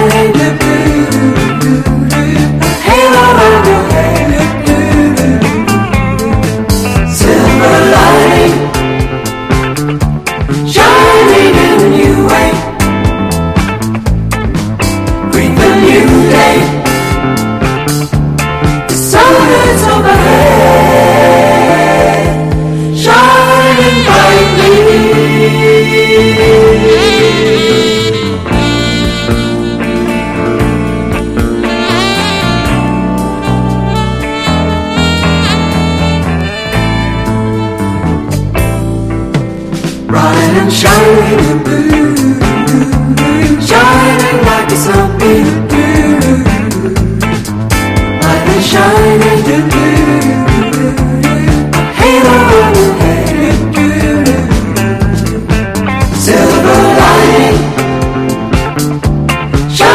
shining, a halo around your head, silver lining, shining in a new way. Greet the new day, the sun is overhead, shining brightly. Bright and shining, shining.